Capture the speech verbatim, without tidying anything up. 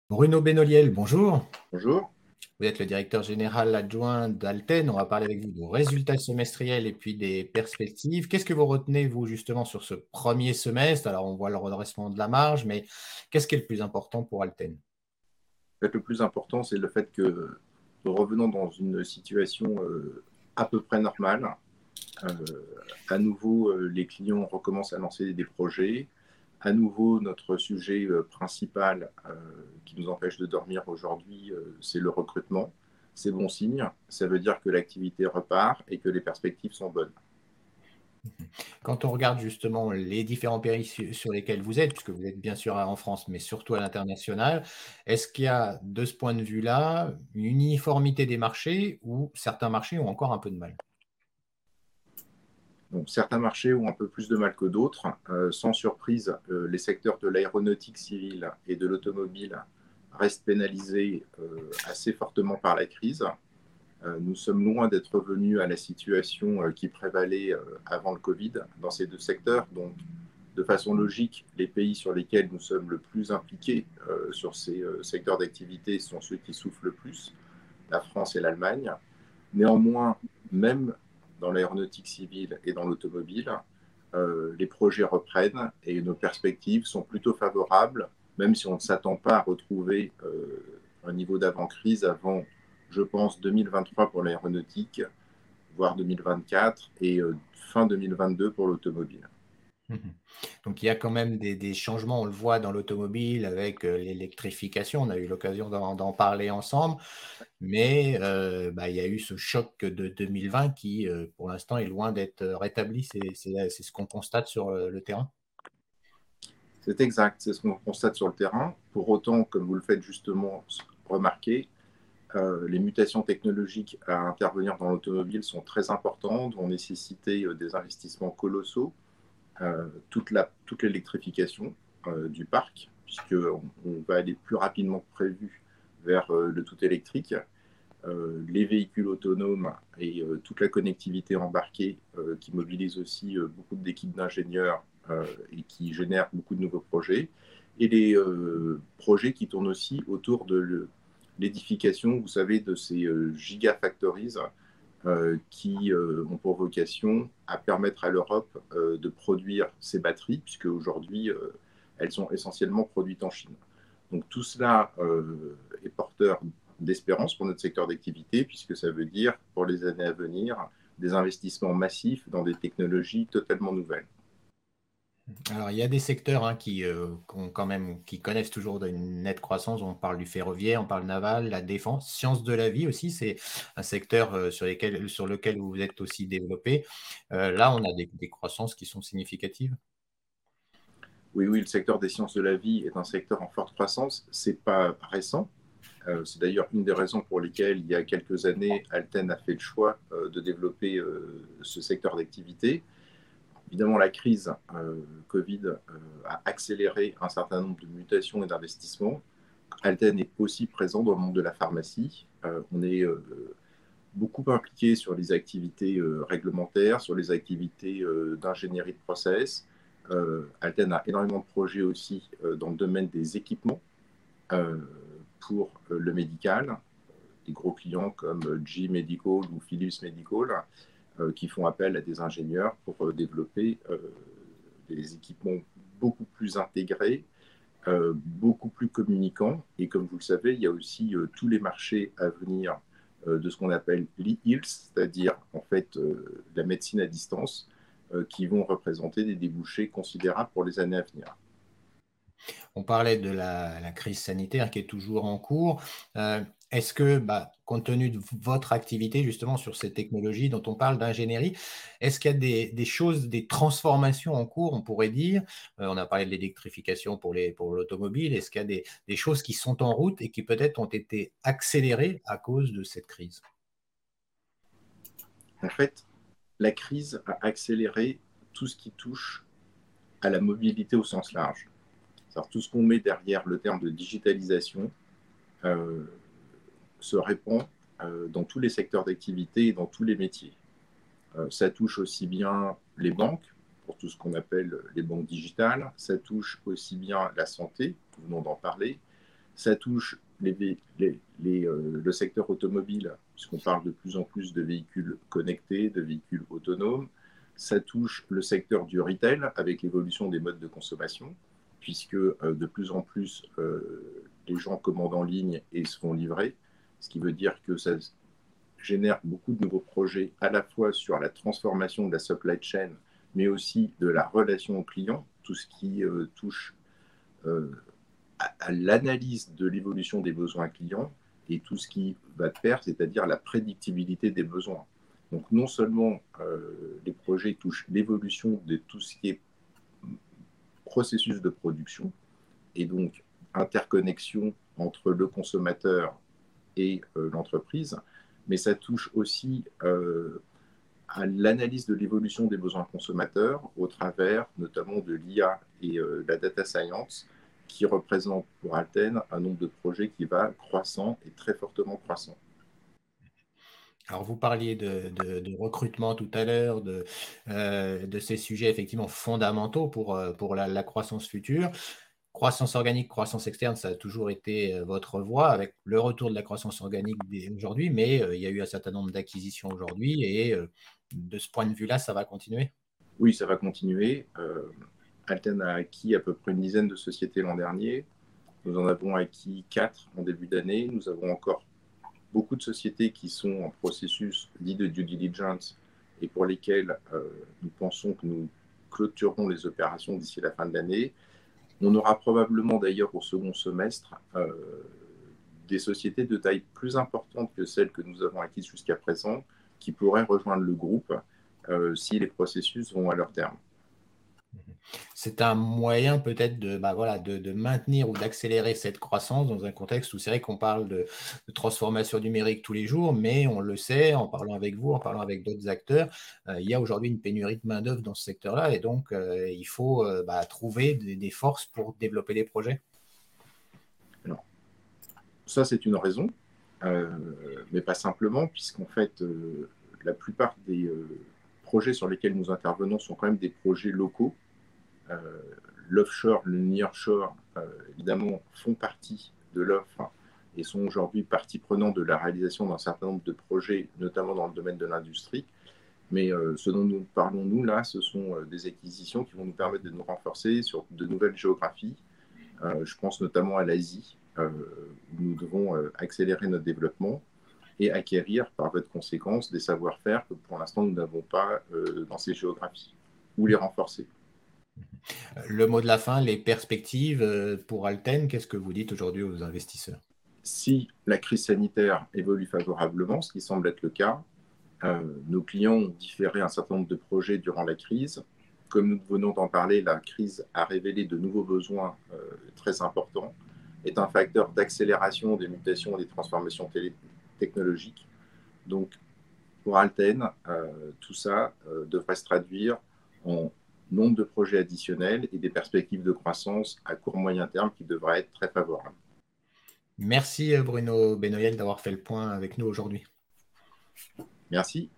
Bruno Benoliel, bonjour. Bonjour. Vous êtes le directeur général adjoint d'Alten. On va parler avec vous de résultats semestriels et puis des perspectives. Qu'est-ce que vous retenez, vous, justement, sur ce premier semestre? Alors, on voit le redressement de la marge, mais qu'est-ce qui est le plus important pour Alten? En fait, le plus important, c'est le fait que nous revenons dans une situation euh, à peu près normale. Euh, à nouveau, euh, les clients recommencent à lancer des projets. À nouveau, notre sujet euh, principal euh, qui nous empêche de dormir aujourd'hui, euh, c'est le recrutement. C'est bon signe. Ça veut dire que l'activité repart et que les perspectives sont bonnes. Quand on regarde justement les différents pays su- sur lesquels vous êtes, puisque vous êtes bien sûr en France, mais surtout à l'international, est-ce qu'il y a, de ce point de vue-là, une uniformité des marchés ou certains marchés ont encore un peu de mal? Donc, certains marchés ont un peu plus de mal que d'autres. Euh, sans surprise, euh, les secteurs de l'aéronautique civile et de l'automobile restent pénalisés euh, assez fortement par la crise. Euh, nous sommes loin d'être revenus à la situation euh, qui prévalait euh, avant le Covid dans ces deux secteurs. Donc, de façon logique, les pays sur lesquels nous sommes le plus impliqués euh, sur ces euh, secteurs d'activité sont ceux qui souffrent le plus, la France et l'Allemagne. Néanmoins, même dans l'aéronautique civile et dans l'automobile, euh, les projets reprennent et nos perspectives sont plutôt favorables, même si on ne s'attend pas à retrouver euh, un niveau d'avant-crise avant, je pense, deux mille vingt-trois pour l'aéronautique, voire deux mille vingt-quatre et euh, fin deux mille vingt-deux pour l'automobile. Mhm. Donc il y a quand même des, des changements, on le voit dans l'automobile avec euh, l'électrification, on a eu l'occasion d'en d'en parler ensemble, mais euh, bah, il y a eu ce choc de deux mille vingt qui, euh, pour l'instant, est loin d'être euh, rétabli, c'est c'est- c'est ce qu'on constate sur euh, le terrain. C'est exact, c'est ce qu'on constate sur le terrain. Pour autant, comme vous le faites justement remarquer, Euh, les mutations technologiques à intervenir dans l'automobile sont très importantes, vont nécessiter euh, des investissements colossaux, euh, toute, la, toute l'électrification euh, du parc, puisqu'on on va aller plus rapidement que prévu vers euh, le tout électrique, euh, les véhicules autonomes et euh, toute la connectivité embarquée euh, qui mobilise aussi euh, beaucoup d'équipes d'ingénieurs euh, et qui génèrent beaucoup de nouveaux projets, et les euh, projets qui tournent aussi autour de le, l'édification, vous savez, de ces euh, gigafactories euh, qui euh, ont pour vocation à permettre à l'Europe euh, de produire ses batteries, puisque aujourd'hui, euh, elles sont essentiellement produites en Chine. Donc tout cela euh, est porteur d'espérance pour notre secteur d'activité, puisque ça veut dire, pour les années à venir, des investissements massifs dans des technologies totalement nouvelles. Alors il y a des secteurs hein, qui, euh, ont quand même, qui connaissent toujours une nette croissance, on parle du ferroviaire, on parle naval, la défense, sciences de la vie aussi, c'est un secteur euh, sur, lesquels, sur lequel vous vous êtes aussi développé. Euh, là, on a des, des croissances qui sont significatives. Oui, oui, le secteur des sciences de la vie est un secteur en forte croissance. Ce n'est pas récent. Euh, c'est d'ailleurs une des raisons pour lesquelles, il y a quelques années, Alten a fait le choix euh, de développer euh, ce secteur d'activité. Évidemment, la crise euh, Covid euh, a accéléré un certain nombre de mutations et d'investissements. Alten est aussi présent dans le monde de la pharmacie. Euh, on est euh, beaucoup impliqué sur les activités euh, réglementaires, sur les activités euh, d'ingénierie de process. Euh, Alten a énormément de projets aussi euh, dans le domaine des équipements euh, pour euh, le médical. Des gros clients comme G Medical ou Philips Medical euh, qui font appel à des ingénieurs pour euh, développer euh, des équipements beaucoup plus intégrés, euh, beaucoup plus communicants. Et comme vous le savez, il y a aussi euh, tous les marchés à venir euh, de ce qu'on appelle l'e-health, c'est-à-dire en fait euh, la médecine à distance, euh, qui vont représenter des débouchés considérables pour les années à venir. On parlait de la, la crise sanitaire qui est toujours en cours. Euh, Est-ce que, bah, compte tenu de votre activité justement sur ces technologies dont on parle d'ingénierie, est-ce qu'il y a des, des choses, des transformations en cours, on pourrait dire? Euh, on a parlé de l'électrification pour les, pour l'automobile. Est-ce qu'il y a des, des choses qui sont en route et qui peut-être ont été accélérées à cause de cette crise? En fait, la crise a accéléré tout ce qui touche à la mobilité au sens large. C'est-à-dire tout ce qu'on met derrière le terme de digitalisation euh, se répand euh, dans tous les secteurs d'activité et dans tous les métiers. Euh, ça touche aussi bien les banques, pour tout ce qu'on appelle les banques digitales, ça touche aussi bien la santé, nous venons d'en parler, Ça touche les, les, les, euh, le secteur automobile, puisqu'on parle de plus en plus de véhicules connectés, de véhicules autonomes. Ça touche le secteur du retail avec l'évolution des modes de consommation, puisque euh, de plus en plus, euh, les gens commandent en ligne et se font livrer, ce qui veut dire que ça génère beaucoup de nouveaux projets à la fois sur la transformation de la supply chain, mais aussi de la relation au client, tout ce qui euh, touche euh, à, à l'analyse de l'évolution des besoins clients et tout ce qui va de pair, c'est-à-dire la prédictibilité des besoins. Donc non seulement euh, les projets touchent l'évolution de tout ce qui est processus de production et donc interconnexion entre le consommateur et euh, l'entreprise, mais ça touche aussi euh, à l'analyse de l'évolution des besoins consommateurs au travers notamment de l'I A et euh, la data science, qui représente pour Alten un nombre de projets qui va croissant et très fortement croissant. Alors, vous parliez de, de- de recrutement tout à l'heure, de, euh, de ces sujets effectivement fondamentaux pour, euh, pour la, la croissance future. Croissance organique, croissance externe, ça a toujours été euh, votre voie avec le retour de la croissance organique dès aujourd'hui, mais euh, il y a eu un certain nombre d'acquisitions aujourd'hui et euh, de ce point de vue-là, ça va continuer. Oui, ça va continuer. Euh, Alten a acquis à peu près une dizaine de sociétés l'an dernier. Nous en avons acquis quatre en début d'année. Nous avons encore beaucoup de sociétés qui sont en processus dit de due diligence et pour lesquelles euh, nous pensons que nous clôturerons les opérations d'ici la fin de l'année. On aura probablement d'ailleurs au second semestre euh, des sociétés de taille plus importante que celles que nous avons acquises jusqu'à présent qui pourraient rejoindre le groupe euh, si les processus vont à leur terme. C'est un moyen peut-être de, bah voilà, de, de maintenir ou d'accélérer cette croissance dans un contexte où c'est vrai qu'on parle de, de transformation numérique tous les jours, mais on le sait en parlant avec vous, en parlant avec d'autres acteurs, euh, il y a aujourd'hui une pénurie de main-d'œuvre dans ce secteur-là et donc euh, il faut euh, bah, trouver des, des forces pour développer les projets. Alors, ça, c'est une raison, euh, mais pas simplement, puisqu'en fait, euh, la plupart des euh, projets sur lesquels nous intervenons sont quand même des projets locaux. Euh, L'offshore, le nearshore, euh, évidemment, font partie de l'offre et sont aujourd'hui partie prenante de la réalisation d'un certain nombre de projets, notamment dans le domaine de l'industrie. Mais euh, ce dont nous parlons, nous, là, ce sont euh, des acquisitions qui vont nous permettre de nous renforcer sur de nouvelles géographies. Euh, je pense notamment à l'Asie, euh, où nous devons euh, accélérer notre développement et acquérir, par votre conséquence, des savoir-faire que pour l'instant, nous n'avons pas euh, dans ces géographies, ou les renforcer. Le mot de la fin, les perspectives euh, pour Alten, qu'est-ce que vous dites aujourd'hui aux investisseurs? Si la crise sanitaire évolue favorablement, ce qui semble être le cas, euh, nos clients ont différé un certain nombre de projets durant la crise. Comme nous venons d'en parler, la crise a révélé de nouveaux besoins euh, très importants, est un facteur d'accélération des mutations et des transformations technologiques. Donc, pour Alten, euh, tout ça euh, devrait se traduire en nombre de projets additionnels et des perspectives de croissance à court moyen terme qui devraient être très favorables. Merci euh, Bruno Benoyel d'avoir fait le point avec nous aujourd'hui. Merci.